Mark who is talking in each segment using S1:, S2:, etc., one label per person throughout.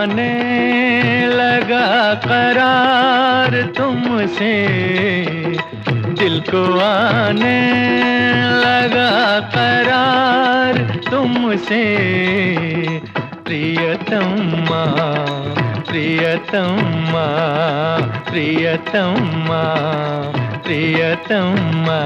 S1: आने लगा करार तुमसे, दिल को आने लगा करार तुमसे। प्रियतमा प्रियतमा प्रियतमा प्रियतमा।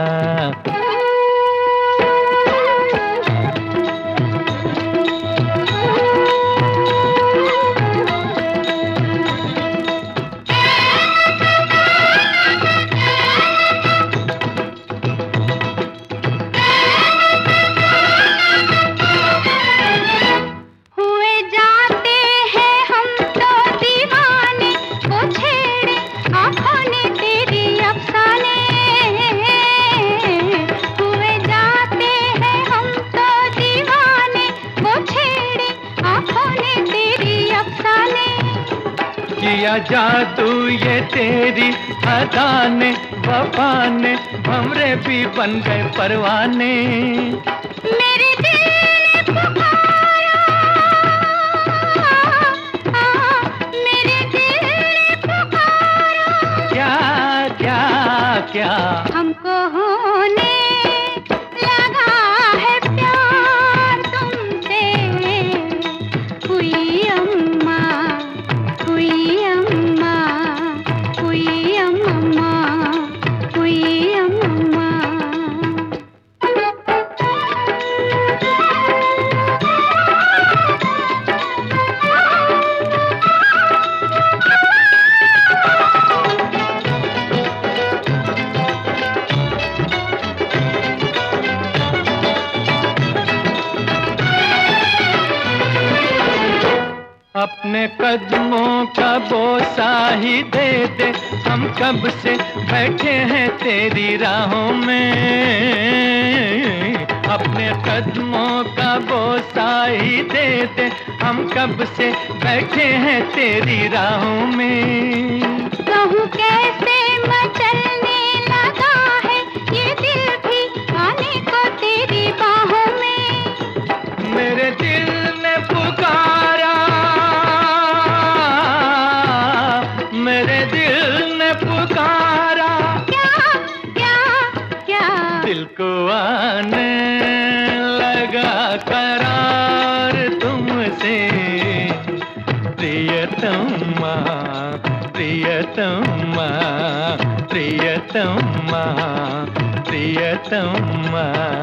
S1: किया जादू ये तेरी अदा ने, वफा ने, भंवरे भी बन गए परवाने।
S2: मेरे दिल ने पुकारा, मेरे दिल ने पुकारा।
S1: क्या क्या क्या
S2: हमको होने लगा है प्यार तुमसे। हुई अम्मा, हुई अम्मा, हुई अम्मा, हुई अम्मा।
S1: अपने कदमों का बोसा ही दे दे, हम कब से बैठे हैं तेरी राहों में। अपने कदमों का बोसा ही दे दे, हम कब से बैठे हैं तेरी राहों में।
S2: कहूँ कैसे मचलने लगा है ये दिल भी आने को तेरी बाहों में।
S1: मेरे दिल ने पुकारा, मेरे दिल ने पुकारा।
S2: क्या क्या क्या
S1: दिल को आने लगा करार तुमसे। प्रियतमा प्रियतमा प्रियतमा प्रियतमा।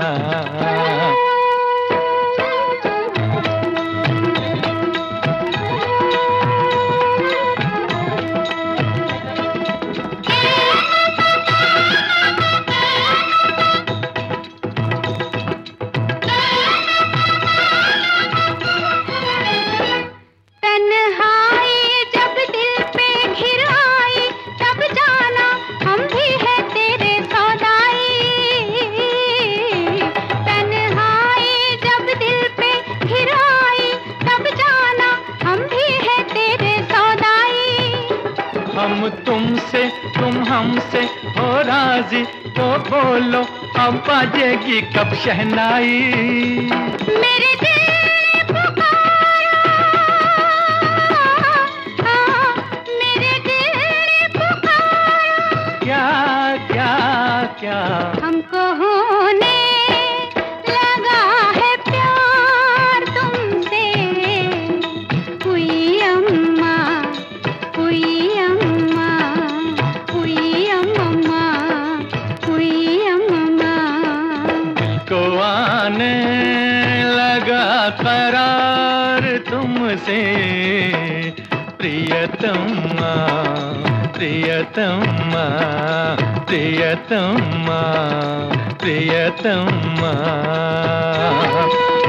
S1: हम तुमसे तुम हमसे हो राजी, तो बोलो अब बाजेगी कब शहनाई।
S2: मेरे दिल ने पुकारा, मेरे दिल ने पुकारा।
S1: क्या क्या क्या
S2: हमको होने लगा है प्यार तुमसे। हुई अम्मा, हुई अम्मा, हुई अम्मा, हुई अम्मा।
S1: दिल को आने लगा करार तुमसे। प्रियतमा प्रियतमा प्रियतमा प्रियतमा।